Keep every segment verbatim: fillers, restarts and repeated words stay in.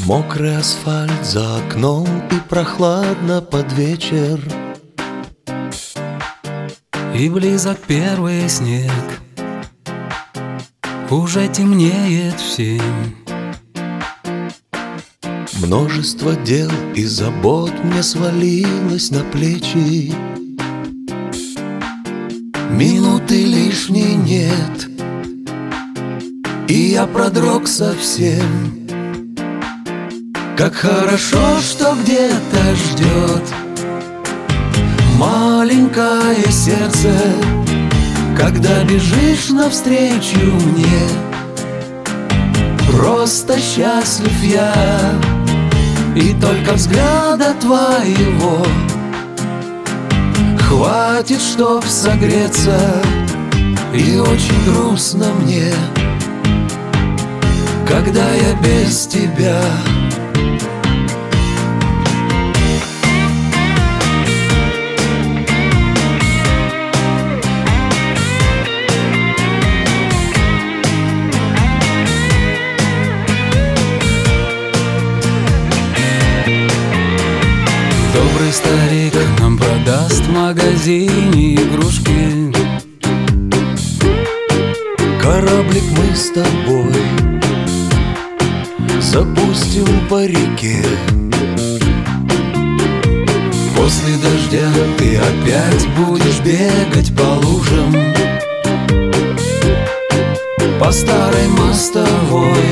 Мокрый асфальт за окном и прохладно под вечер, и близок первый снег. Уже темнеет в семь. Множество дел и забот мне свалилось на плечи. Минуты лишней нет, и я продрог совсем. Как хорошо, что где-то ждет маленькое сердце, когда бежишь навстречу мне. Просто счастлив я, и только взгляда твоего хватит, чтоб согреться. И очень грустно мне, когда я без тебя. Добрый старик нам продаст в магазине игрушки. Кораблик мы с тобой запустим по реке. После дождя ты опять будешь бегать по лужам, по старой мостовой,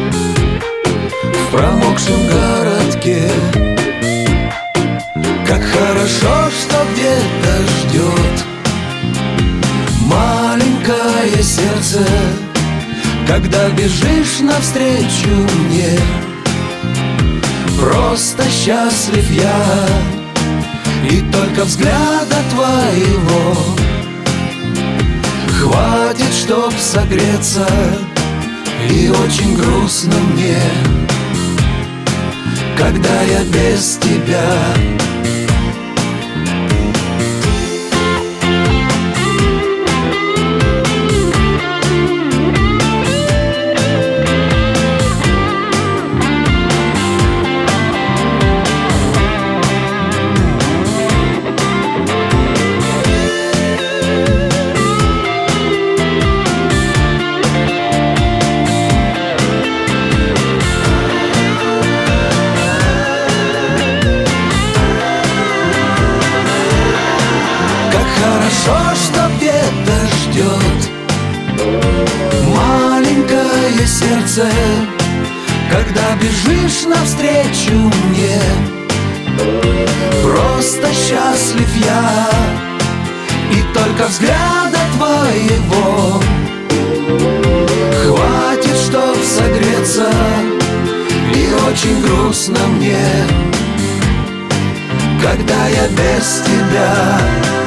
в промокшем городке. Как хорошо, что где-то ждет маленькое сердце, когда бежишь навстречу мне. Просто счастлив я, и только взгляда твоего хватит, чтоб согреться. И очень грустно мне, когда я без тебя. Хорошо, что где-то ждет маленькое сердце, когда бежишь навстречу мне. Просто счастлив я, и только взгляда твоего хватит, чтоб согреться. И очень грустно мне, когда я без тебя.